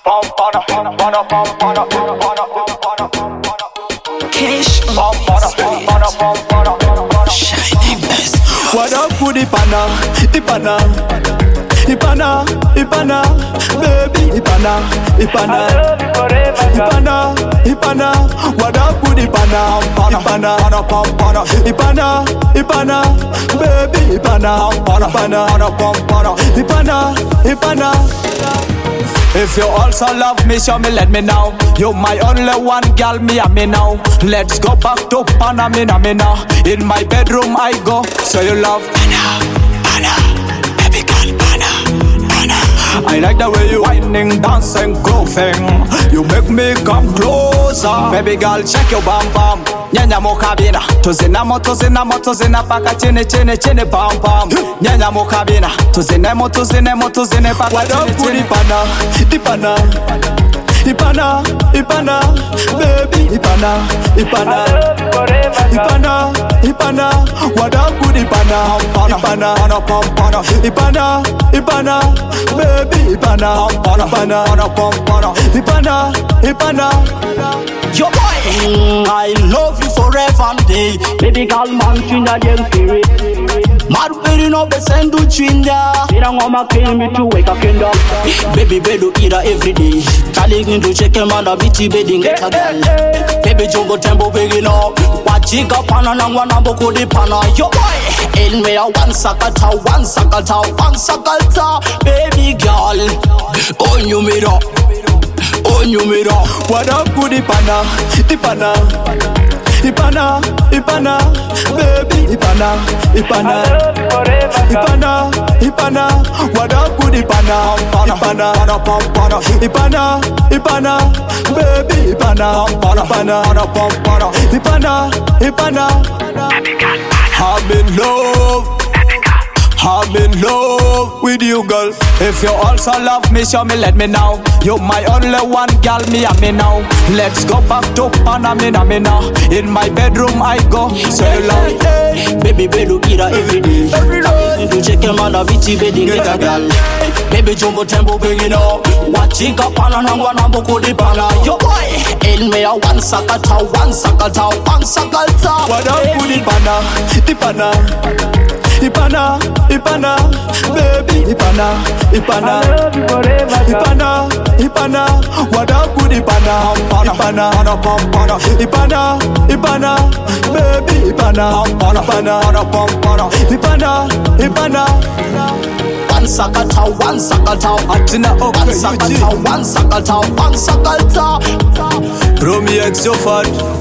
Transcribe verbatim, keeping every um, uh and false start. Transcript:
Cash Shining best. What up with Ipana, Ipana, Ipana, Ipana, baby Ipana, Ipana, Ipana, Ipana. What up with Ipana, Ipana, Ipana, Ipana, baby Ipana, Ipana, Ipana, Ipana. If you also love me, show me, let me know. You my only one, girl, me and me now. Let's go back to Panamina, me now. In my bedroom I go, so you love Pana, Pana, baby girl, Pana, Pana. I like the way you whining, dancing, grooving. You make me come closer. Baby girl, check your bam bam. Nyanya mokabina, tuzinamo, tuzinamo, tuzina paka chini, chini, chini, bam bam. Nyanya mokabina, tuzinemo, tuzinemo, tuzine paka chini, chini. Ipana, Ipana, Ipana, Ipana, baby Ipana, Ipana, Ipana, Ipana. What up with Ipana, Ipana, Ipana, Ipana, baby Ipana, Ipana, Ipana, Ipana. Yo boy, mm, I love you forever and day. Baby girl, man, chinda dem spirit. Maru peri no be sendu chinda. Ira ngoma kemi to wake up kenda. Baby bedu ira every day. Kali ngindu cheke mana biti bedi ngeka gal. Baby jongo tembo begi no. Wajika pana na ngwana mboko di pana. Yo boy, elme ya one sakata, one sakata, one sakata. Baby girl, on you mira. On you mira. What up with Ipana, Ipana, Ipana, Ipana, baby Ipana, Ipana, Ipana, Ipana. What up with Ipana, Ipana, Ipana, Ipana, baby Ipana, Ipana, Ipana, Ipana. I'm in love. I'm in love with you, girl. If you also love me, show me, let me know. You my only one, girl, me and me now. Let's go back to Panamina, me now. In my bedroom I go, so you love. Baby, bedu ira every day. Kami check your man, biti bedi ngeka gal. Baby, jumbo tembo begi no. Wachika pana na ngwana mboko di pana. Yo boy, elme ya one sakata, one sakata, one sakata. What up with Ipana, Ipana, Ipana, Ipana, baby Ipana, Ipana, Ipana, Ipana. What up with Ipana, Ipana, Ipana, Ipana, baby Ipana, Ipana, Ipana, Ipana. One sakata, one sakata, Atina okay, one sakata, one sakata, one sakata. Romy X so fun.